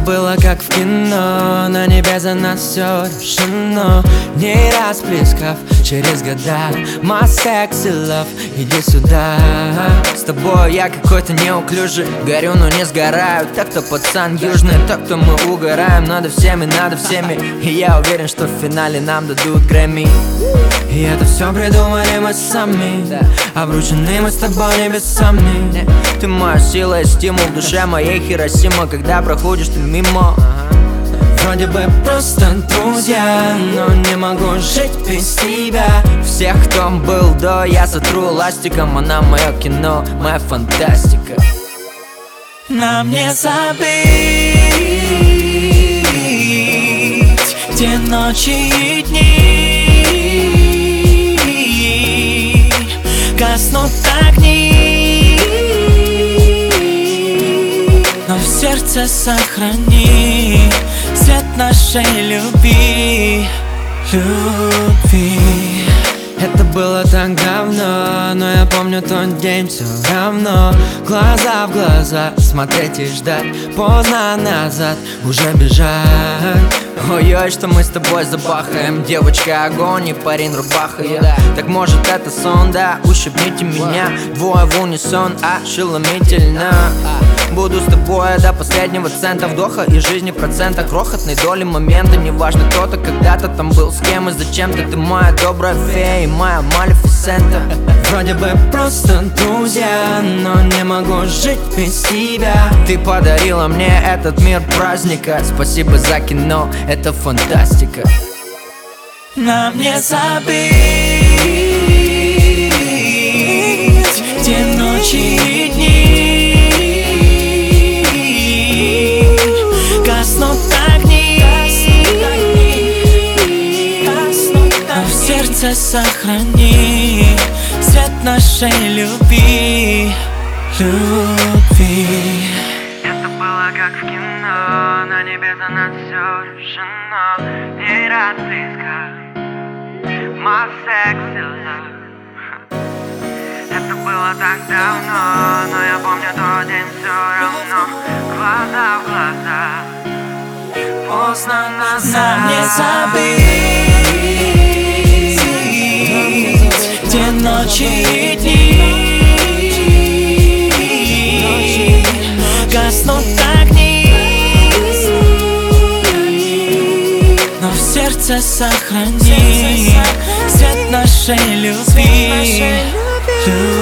было как в кино, на небе за нас все решено. Не расплескав через года my sexy love, иди сюда. С тобой я какой-то неуклюжий, горю, но не сгораю. Так кто пацан южный, так кто мы угораем. Надо всеми, и я уверен, что в финале нам дадут Грэмми. И это все придумали мы сами, обручены мы с тобой небесами. Ты моя сила и стимул в душе моей Хиросима, когда проходишь ты мимо. Вроде бы просто друзья, но не могу жить без тебя. Всех, кто был до, я сотру ластиком. Она мое кино, моя фантастика. Нам не забыть те ночи и дни, гаснут огни, но в сердце сохрани свет нашей любви. Это было так давно, но я помню тот день все равно. Глаза в глаза смотреть и ждать, поздно назад уже бежать. Ой-ой, что мы с тобой забахаем. Девочка огонь и парень рубаха, Так может это сон, да, ущипните меня. Двое в унисон, ошеломительно. Буду с тобой до последнего цента вдоха и жизни процента крохотной доли момента. Неважно, кто-то когда-то там был с кем и зачем-то. Ты моя добрая фея и моя Малефисента. Вроде бы просто друзья, но не могу жить без тебя. Ты подарила мне этот мир праздника. Спасибо за кино, это фантастика. Нам не забыть те ночи и дни, гаснут огни, но в сердце сохрани свет нашей любви. Это было как в кино, на небе за нас все решено. Не расплеска my sexy love. Это было так давно, но я помню тот день все равно. Глаза в глаза, поздно назад. Нам не забыть те ночи и дни, гаснут огни, но в сердце сохрани свет нашей любви.